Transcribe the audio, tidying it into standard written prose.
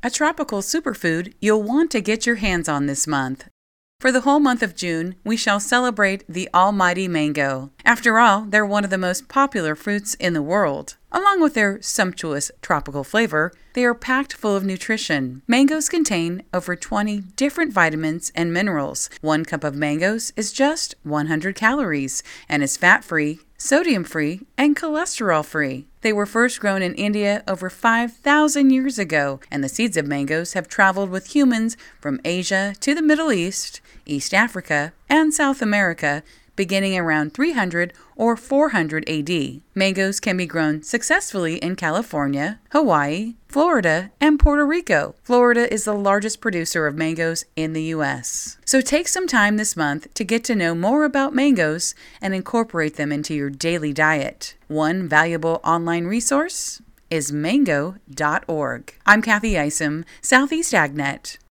A tropical superfood you'll want to get your hands on this month. For the whole month of June, we shall celebrate the almighty mango. After all, they're one of the most popular fruits in the world. Along with their sumptuous tropical flavor, they are packed full of nutrition. Mangoes contain over 20 different vitamins and minerals. 1 cup of mangoes is just 100 calories and is fat-free, sodium-free, and cholesterol-free. They were first grown in India over 5,000 years ago, and the seeds of mangoes have traveled with humans from Asia to the Middle East, East Africa, and South America, beginning around 300 or 400 AD. Mangoes can be grown successfully in California, Hawaii, Florida, and Puerto Rico. Florida is the largest producer of mangoes in the U.S. So take some time this month to get to know more about mangoes and incorporate them into your daily diet. One valuable online resource is mango.org. I'm Kathy Isom, Southeast AgNet.